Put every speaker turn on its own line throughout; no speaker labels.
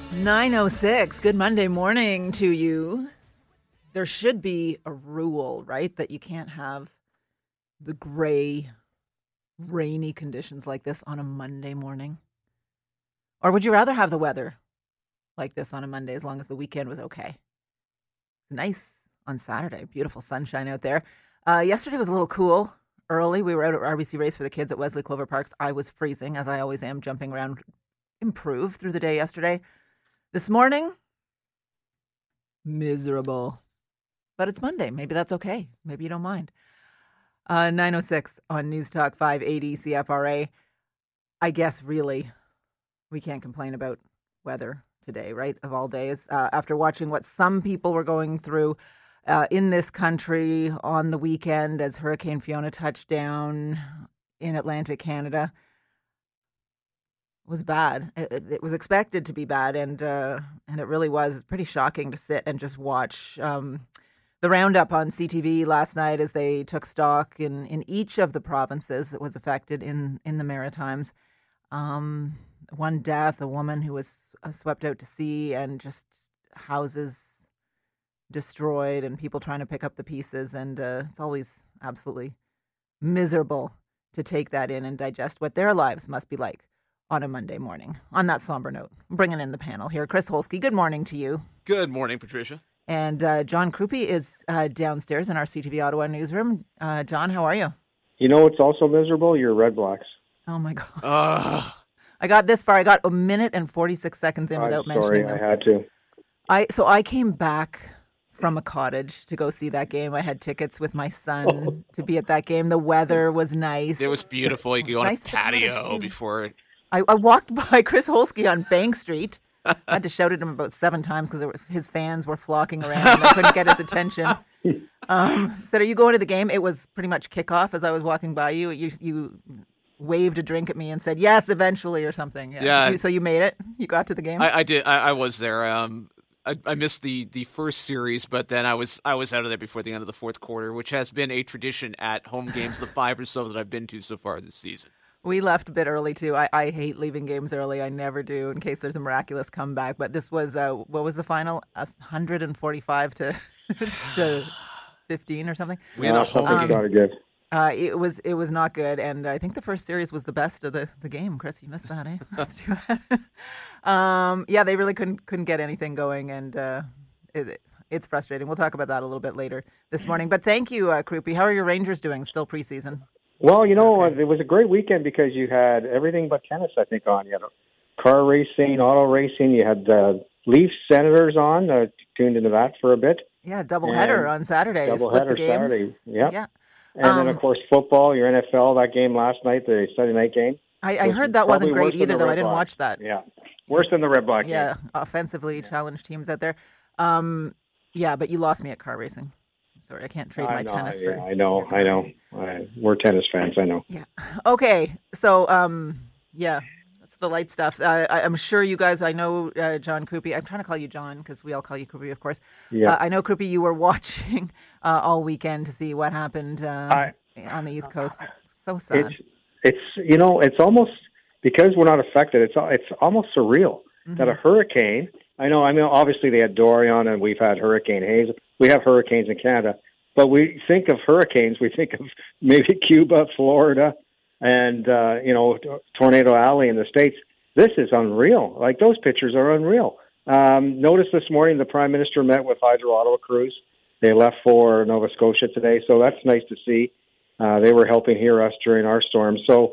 9:06. Good Monday morning to you. There should be a rule, right, that you can't have the gray, rainy conditions like this on a Monday morning. Or would you rather have the weather like this on a Monday as long as the weekend was okay? Nice on Saturday. Beautiful sunshine out there. Yesterday was a little cool. Early, we were out at RBC Race for the kids at Wesley Clover Parks. I was freezing, as I always am, jumping around. Improved through the day yesterday. This morning, miserable. But it's Monday. Maybe that's okay. Maybe you don't mind. 9:06 on News Talk 580 CFRA. I guess really we can't complain about weather today, right? Of all days. After watching what some people were going through in this country on the weekend as Hurricane Fiona touched down in Atlantic Canada. Was bad. It was expected to be bad, and it really was. It's pretty shocking to sit and just watch the roundup on CTV last night as they took stock in each of the provinces that was affected in the Maritimes. One death, a woman who was swept out to sea, and just houses destroyed, and people trying to pick up the pieces. And it's always absolutely miserable to take that in and digest what their lives must be like on a Monday morning. On that somber note, I'm bringing in the panel here. Chris Holsky, good morning to you.
Good morning, Patricia.
And John Krupe is downstairs in our CTV Ottawa newsroom. John, how are you?
You know what's also miserable? Your Red Blacks.
Oh, my God. I got this far. I got a minute and 46 seconds in without mentioning them.
Sorry, I had to.
I came back from a cottage to go see that game. I had tickets with my son to be at that game. The weather was nice.
It was beautiful. You could go on a patio before.
I walked by Chris Holsky on Bank Street. I had to shout at him about 7 times because his fans were flocking around and I couldn't get his attention. Said, are you going to the game? It was pretty much kickoff as I was walking by you. You waved a drink at me and said, yes, eventually, or something. Yeah. So you made it? You got to the game?
I did. I was there. I missed the first series, but then I was out of there before the end of the fourth quarter, which has been a tradition at home games, the 5 or so that I've been to so far this season.
We left a bit early, too. I hate leaving games early. I never do, in case there's a miraculous comeback. But this was, what was the final? 145 to 15 or something?
We had a home
game.
It was not good, and I think the first series was the best of the game. Chris, you missed that, eh? That's too bad. Yeah, they really couldn't get anything going, and it's frustrating. We'll talk about that a little bit later this morning. But thank you, Krupe. How are your Rangers doing? Still preseason?
Well, you know, It was a great weekend because you had everything but tennis, I think, on. You had car racing, auto racing. You had Leafs Senators on. Tuned into that for a bit.
Yeah, doubleheader on Saturday.
Doubleheader Saturday. Yeah. And then, of course, football, your NFL, that game last night, the Sunday night game.
I heard that wasn't great either, though. I didn't watch that.
Yeah. Worse than the Red Black game.
Yeah, offensively challenged teams out there. Yeah, but you lost me at car racing. Sorry, I can't trade my tennis for...
I know. We're tennis fans, I know.
Yeah. Okay, so, yeah, that's the light stuff. I'm sure you guys, I know John Krupe, I'm trying to call you John because we all call you Krupe, of course.
Yeah.
I know, Krupe, you were watching all weekend to see what happened on the East Coast. So sad.
It's almost, because we're not affected, it's almost surreal that a hurricane... I mean, obviously they had Dorian and we've had Hurricane Hayes. We have hurricanes in Canada. But we think of hurricanes, we think of maybe Cuba, Florida, and, Tornado Alley in the States. This is unreal. Like, those pictures are unreal. Notice this morning the Prime Minister met with Hydro Ottawa crews. They left for Nova Scotia today, so that's nice to see. They were helping hear us during our storm. So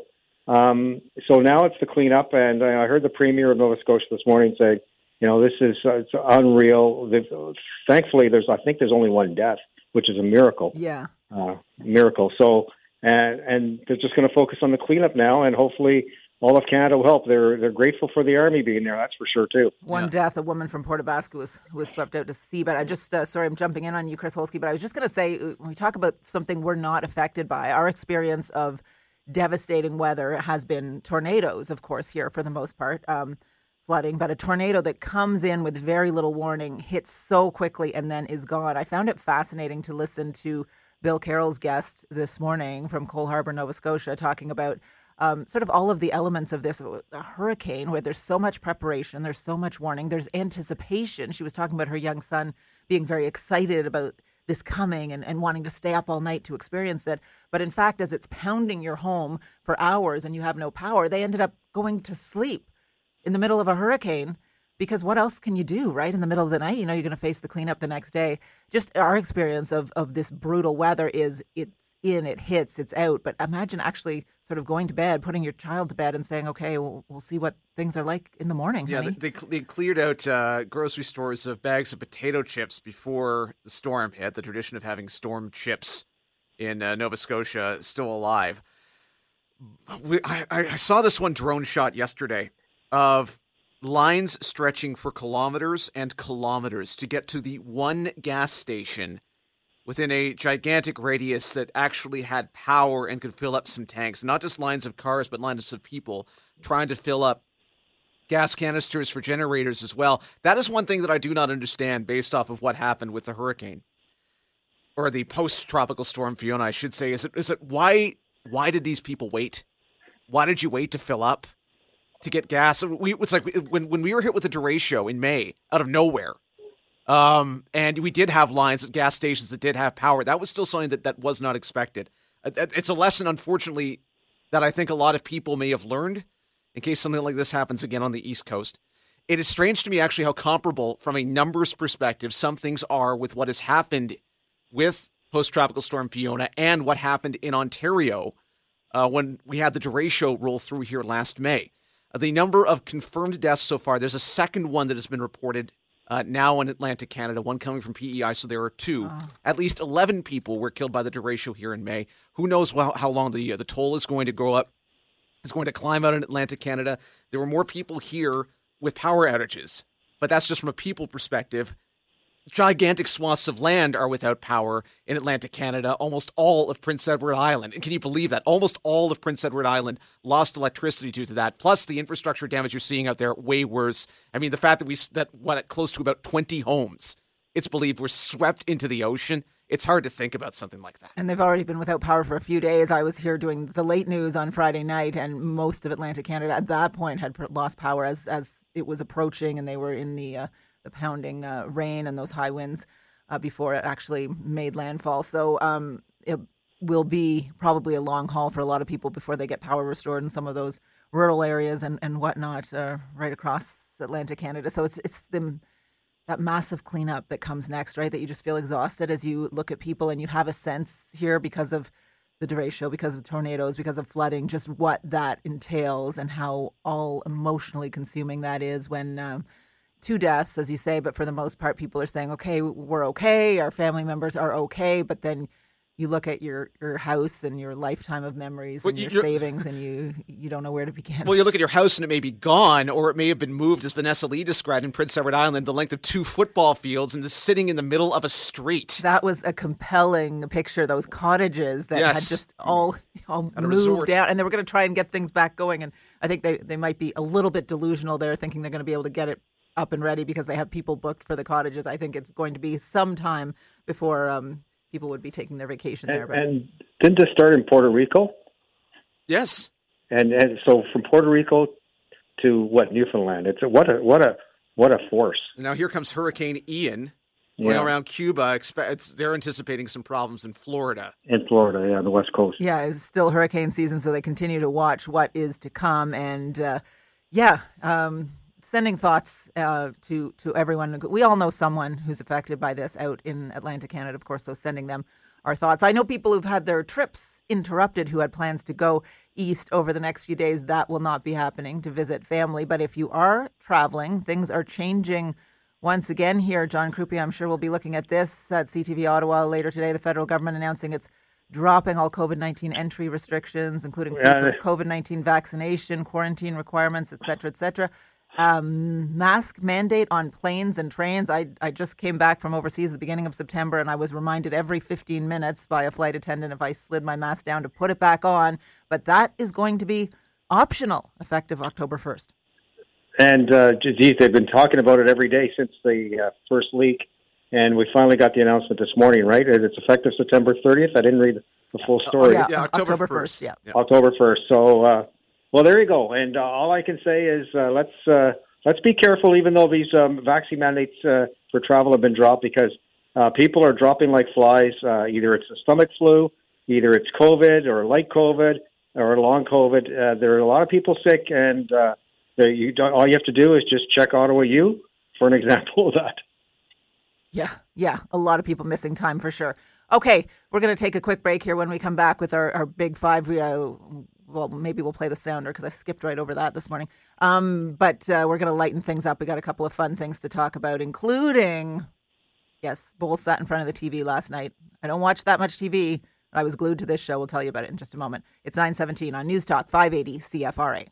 now it's the cleanup, and I heard the Premier of Nova Scotia this morning say, this is it's unreal. Thankfully, I think there's only one death, which is a miracle.
Yeah.
Miracle. So, and they're just going to focus on the cleanup now, and hopefully all of Canada will help. They're grateful for the Army being there, that's for sure, too.
One death, a woman from Port aux Basques was swept out to sea. But I just, sorry, I'm jumping in on you, Chris Holsky, but I was just going to say, when we talk about something we're not affected by, our experience of devastating weather has been tornadoes, of course, here for the most part. Flooding, but a tornado that comes in with very little warning, hits so quickly, and then is gone. I found it fascinating to listen to Bill Carroll's guest this morning from Cole Harbour, Nova Scotia, talking about sort of all of the elements of this a hurricane where there's so much preparation, there's so much warning, there's anticipation. She was talking about her young son being very excited about this coming and wanting to stay up all night to experience it. But in fact, as it's pounding your home for hours and you have no power, they ended up going to sleep in the middle of a hurricane, because what else can you do, right? In the middle of the night, you're going to face the cleanup the next day. Just our experience of this brutal weather is it hits, it's out. But imagine actually sort of going to bed, putting your child to bed and saying, okay, we'll see what things are like in the morning.
Yeah,
honey.
they cleared out grocery stores of bags of potato chips before the storm hit. The tradition of having storm chips in Nova Scotia is still alive. I saw this one drone shot yesterday of lines stretching for kilometers and kilometers to get to the one gas station within a gigantic radius that actually had power and could fill up some tanks. Not just lines of cars, but lines of people trying to fill up gas canisters for generators as well. That is one thing that I do not understand based off of what happened with the hurricane. Or the post-tropical storm Fiona, I should say. Is it why did these people wait? Why did you wait to fill up? To get gas? It's like when we were hit with the derecho in May, out of nowhere. And we did have lines at gas stations that did have power. That was still something that was not expected. It's a lesson, unfortunately, that I think a lot of people may have learned in case something like this happens again on the East Coast. It is strange to me, actually, how comparable from a numbers perspective some things are with what has happened with post-tropical storm Fiona and what happened in Ontario when we had the derecho roll through here last May. The number of confirmed deaths so far, there's a second one that has been reported now in Atlantic Canada, one coming from PEI, so there are two. Oh. At least 11 people were killed by the derecho here in May. Who knows how long the toll is going to go up, is going to climb out in Atlantic Canada. There were more people here with power outages, but that's just from a people perspective. Gigantic swaths of land are without power in Atlantic Canada, almost all of Prince Edward Island. And can you believe that? Almost all of Prince Edward Island lost electricity due to that. Plus the infrastructure damage you're seeing out there, way worse. I mean, the fact that close to about 20 homes, it's believed, were swept into the ocean. It's hard to think about something like that.
And they've already been without power for a few days. I was here doing the late news on Friday night, and most of Atlantic Canada at that point had lost power as it was approaching, and they were in the pounding rain and those high winds before it actually made landfall. So it will be probably a long haul for a lot of people before they get power restored in some of those rural areas and whatnot right across Atlantic Canada. So it's that massive cleanup that comes next, right? That you just feel exhausted as you look at people and you have a sense here because of the derecho, because of tornadoes, because of flooding, just what that entails and how all emotionally consuming that is when 2 deaths, as you say, but for the most part, people are saying, okay, we're okay, our family members are okay, but then you look at your house and your lifetime of memories and your savings, and you don't know where to begin.
Well, you look at your house and it may be gone, or it may have been moved, as Vanessa Lee described in Prince Edward Island, the length of 2 football fields and just sitting in the middle of a street.
That was a compelling picture, those cottages that had just all moved out, and they were going to try and get things back going, and I think they might be a little bit delusional there, thinking they're going to be able to get it up and ready because they have people booked for the cottages. I think it's going to be some time before people would be taking their vacation there.
And didn't this start in Puerto Rico?
Yes.
And so from Puerto Rico to Newfoundland. It's what a force.
Now here comes Hurricane Ian going around Cuba. They're anticipating some problems in Florida.
In Florida, yeah, the West Coast.
Yeah, it's still hurricane season, so they continue to watch what is to come. And sending thoughts to everyone. We all know someone who's affected by this out in Atlantic Canada, of course, so sending them our thoughts. I know people who've had their trips interrupted who had plans to go east over the next few days. That will not be happening to visit family. But if you are traveling, things are changing once again here. John Croupier, I'm sure we'll be looking at this at CTV Ottawa later today. The federal government announcing it's dropping all COVID-19 entry restrictions, including proof of COVID-19 vaccination, quarantine requirements, et cetera, et cetera. Mask mandate on planes and trains. I just came back from overseas at the beginning of September, and I was reminded every 15 minutes by a flight attendant if I slid my mask down to put it back on. But that is going to be optional effective October 1st. And,
they've been talking about it every day since the first leak, and we finally got the announcement this morning, right? It's effective September 30th. I didn't read the full story.
Yeah, October 1st.
Yeah.
October 1st. So, well, there you go. And all I can say is let's be careful, even though these vaccine mandates for travel have been dropped, because people are dropping like flies. Either it's a stomach flu, either it's COVID or light COVID or long COVID. There are a lot of people sick, and all you have to do is just check Ottawa U for an example of that.
Yeah, a lot of people missing time for sure. Okay, we're going to take a quick break here. When we come back with our big five, well, maybe we'll play the sounder because I skipped right over that this morning. But we're going to lighten things up. We got a couple of fun things to talk about, including, yes, Bull sat in front of the TV last night. I don't watch that much TV. I was glued to this show. We'll tell you about it in just a moment. It's 9:17 on News Talk 580 CFRA.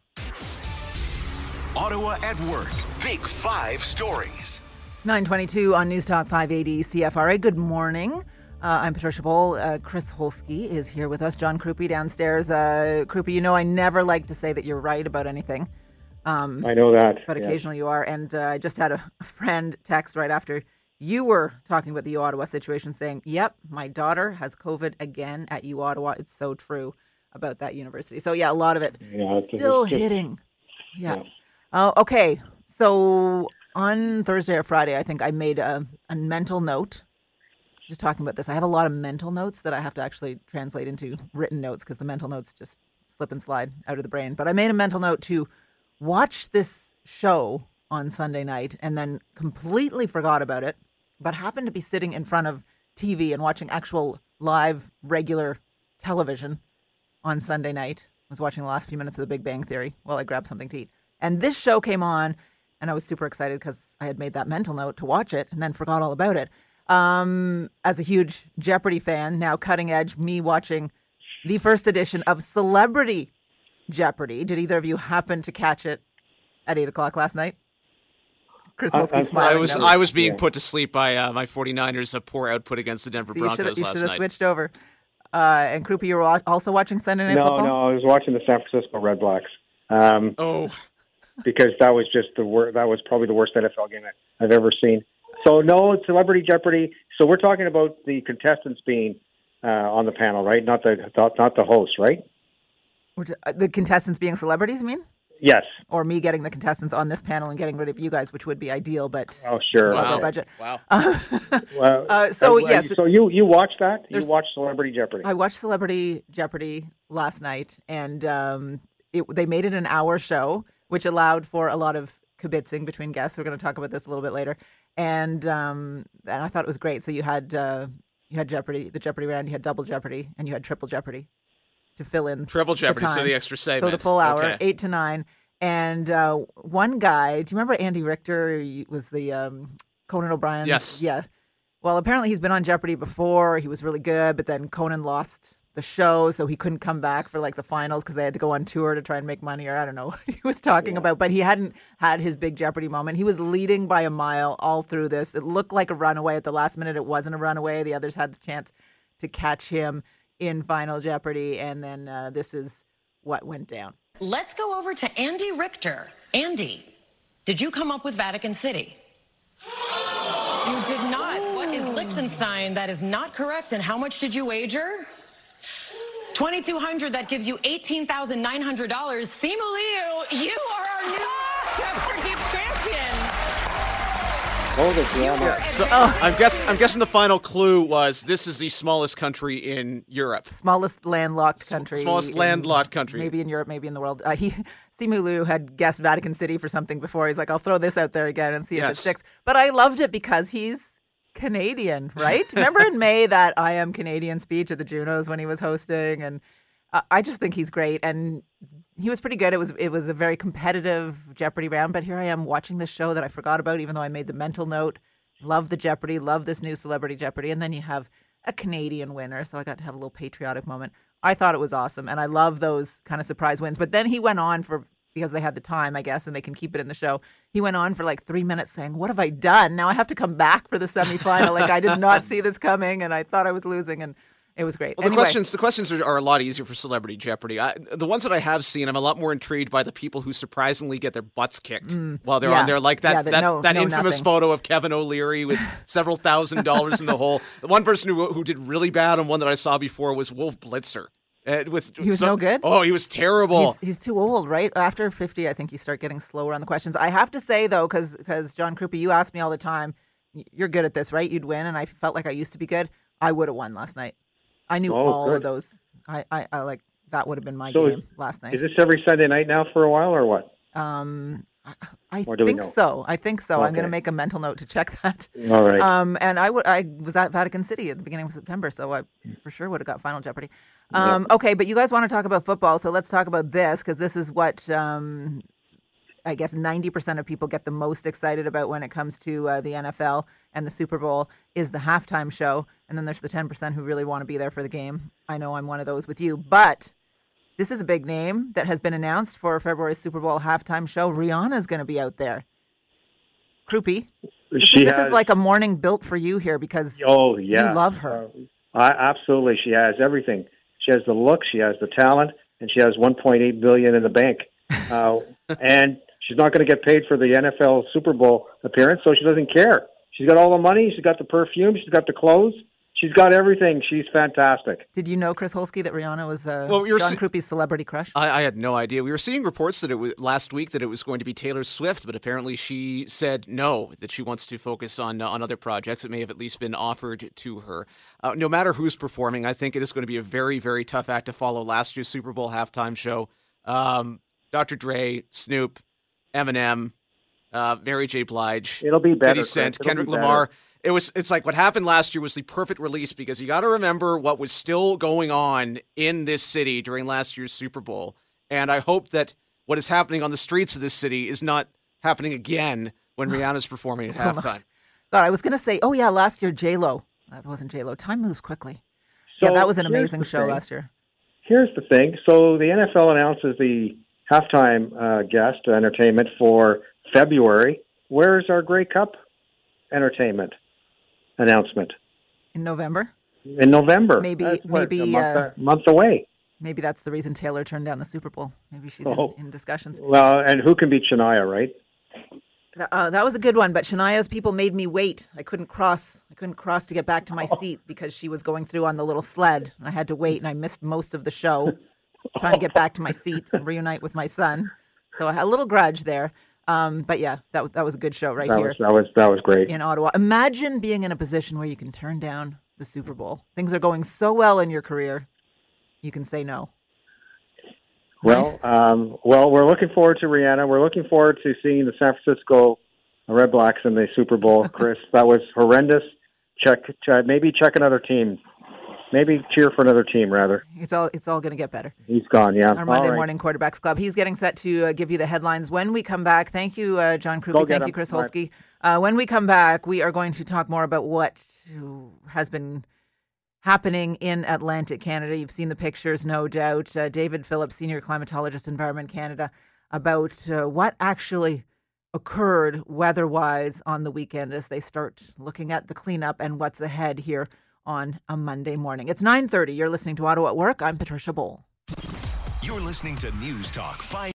Ottawa at Work. Big Five stories.
9:22 on News Talk 580 CFRA. Good morning. I'm Patricia Boll. Chris Holsky is here with us. John Krupe downstairs. Krupe, you know I never like to say that you're right about anything.
I know that.
But occasionally you are. And I just had a friend text right after you were talking about the U Ottawa situation saying, yep, my daughter has COVID again at U Ottawa. It's so true about that university. So yeah, a lot of it still hitting. Yeah. Okay. So on Thursday or Friday, I think I made a mental note. Just talking about this, I have a lot of mental notes that I have to actually translate into written notes because the mental notes just slip and slide out of the brain. But I made a mental note to watch this show on Sunday night and then completely forgot about it, but happened to be sitting in front of TV and watching actual live, regular television on Sunday night. I was watching the last few minutes of The Big Bang Theory while I grabbed something to eat. And this show came on, and I was super excited because I had made that mental note to watch it and then forgot all about it. As a huge Jeopardy fan, now cutting edge, me watching the first edition of Celebrity Jeopardy. Did either of you happen to catch it at 8 o'clock last night? Chris Holsky smiling.
I was being put to sleep by my 49ers' poor output against the Denver Broncos last night.
You should have switched over. And Krupe, you were also watching Sunday Night Football?
No, I was watching the San Francisco Red Blacks. Because that was just that was probably the worst NFL game I've ever seen. So no, Celebrity Jeopardy. So we're talking about the contestants being on the panel, right? Not the host, right?
The contestants being celebrities, you mean?
Yes.
Or me getting the contestants on this panel and getting rid of you guys, which would be ideal, but
sure.
Wow. Budget.
Wow.
Yes.
So you watched that? You watched Celebrity Jeopardy?
I watched Celebrity Jeopardy last night, and they made it an hour show, which allowed for a lot of kibitzing between guests. We're going to talk about this a little bit later. And I thought it was great. So you had Jeopardy, the Jeopardy round, you had Double Jeopardy, and you had Triple Jeopardy to fill in.
Triple Jeopardy, so the extra segment.
So the full hour, 8 to 9. And one guy, do you remember Andy Richter? He was the Conan O'Brien?
Yes.
Yeah. Well, apparently he's been on Jeopardy before. He was really good, but then Conan lost the show, so he couldn't come back for like the finals because they had to go on tour to try and make money, or I don't know what he was talking about, but he hadn't had his big Jeopardy moment. He was leading by a mile all through this. It looked like a runaway at the last minute. It wasn't a runaway. The others had the chance to catch him in Final Jeopardy, and then this is what went down.
Let's go over to Andy Richter. Andy, did you come up with Vatican City? You did not. What is Liechtenstein? That is not correct. And how much did you wager? $2,200. That gives you $18,900. Simu Liu, you are our new Jeopardy champion.
I'm guessing the final clue was this is the smallest country in Europe.
Smallest landlocked country.
Smallest landlocked country.
Maybe in Europe, maybe in the world. Simu Liu had guessed Vatican City for something before. He's like, I'll throw this out there again and see if it sticks. But I loved it because he's Canadian, right? Remember in May that I Am Canadian speech at the Junos when he was hosting, and I just think he's great, and he was pretty good. It was a very competitive Jeopardy round, but here I am watching this show that I forgot about, even though I made the mental note. Love the Jeopardy, love this new Celebrity Jeopardy, and then you have a Canadian winner, so I got to have a little patriotic moment. I thought it was awesome, and I love those kind of surprise wins. But then he went on because they had the time, I guess, and they can keep it in the show. He went on for like 3 minutes saying, what have I done? Now I have to come back for the semifinal. Like I did not see this coming, and I thought I was losing. And It was great.
Well,
Anyway.
the questions are a lot easier for Celebrity Jeopardy. The ones that I have seen, I'm a lot more intrigued by the people who surprisingly get their butts kicked while they're on there, like that infamous
nothing.
photo of Kevin O'Leary with several $1,000s in the hole. The one person who did really bad on one that I saw before was Wolf Blitzer.
He was no good?
Oh, he was terrible.
He's too old, right? After 50, I think you start getting slower on the questions. I have to say, though, because John Krupe, you ask me all the time, you're good at this, right? You'd win, and I felt like I used to be good. I would have won last night. I knew all of those. I like that would have been my game last night.
Is this every Sunday night now for a while, or what?
I think so. Okay. I'm going to make a mental note to check that.
All right.
And I was at Vatican City at the beginning of September, so I for sure would have got Final Jeopardy. Okay, but you guys want to talk about football, so let's talk about this, because this is what I guess 90% of people get the most excited about when it comes to the NFL and the Super Bowl is the halftime show, and then there's the 10% who really want to be there for the game. I know I'm one of those with you, but this is a big name that has been announced for February's Super Bowl halftime show. Rihanna's going to be out there. Krupe, this is like a morning built for you here because you love her.
Absolutely. She has everything. She has the look, she has the talent, and she has $1.8 billion in the bank. And she's not going to get paid for the NFL Super Bowl appearance, so she doesn't care. She's got all the money. She's got the perfume. She's got the clothes. She's got everything. She's fantastic.
Did you know, Chris Holsky, that Rihanna was John Krupe's celebrity crush?
I had no idea. We were seeing reports that it was last week that it was going to be Taylor Swift, but apparently she said no, that she wants to focus on other projects. It may have at least been offered to her. No matter who's performing, I think it is going to be a very, very tough act to follow last year's Super Bowl halftime show. Dr. Dre, Snoop, Eminem, Mary J. Blige,
it'll be better,
50 Cent, Kendrick Lamar. It's like what happened last year was the perfect release because you got to remember what was still going on in this city during last year's Super Bowl. And I hope that what is happening on the streets of this city is not happening again when Rihanna's performing at halftime.
God, I was going to say, last year, J-Lo. That wasn't J-Lo. Time moves quickly. So that was an amazing show last year.
Here's the thing. So the NFL announces the halftime guest entertainment for February. Where's our Grey Cup entertainment announcement?
In November?
In November.
Maybe
a month away.
Maybe that's the reason Taylor turned down the Super Bowl. Maybe she's in discussions.
Well, and who can beat Shania, right?
That was a good one, but Shania's people made me wait. I couldn't cross to get back to my seat because she was going through on the little sled. I had to wait, and I missed most of the show trying to get back to my seat and reunite with my son. So I had a little grudge there. But yeah, that was a good show here.
That was great
in Ottawa. Imagine being in a position where you can turn down the Super Bowl. Things are going so well in your career, you can say no.
Well, we're looking forward to Rihanna. We're looking forward to seeing the San Francisco Red Blacks in the Super Bowl. Chris, that was horrendous. Maybe check another team. Maybe cheer for another team, rather.
It's all going to get better.
He's gone, yeah.
Our Monday Morning Quarterbacks Club. He's getting set to give you the headlines. When we come back, thank you, John Krupe. Thank you, Chris Holsky. When we come back, we are going to talk more about what has been happening in Atlantic Canada. You've seen the pictures, no doubt. David Phillips, Senior Climatologist, Environment Canada, about what actually occurred weather-wise on the weekend as they start looking at the cleanup and what's ahead here on a Monday morning. It's 9:30. You're listening to Ottawa at Work. I'm Patricia Bowl.
You're listening to News Talk 5.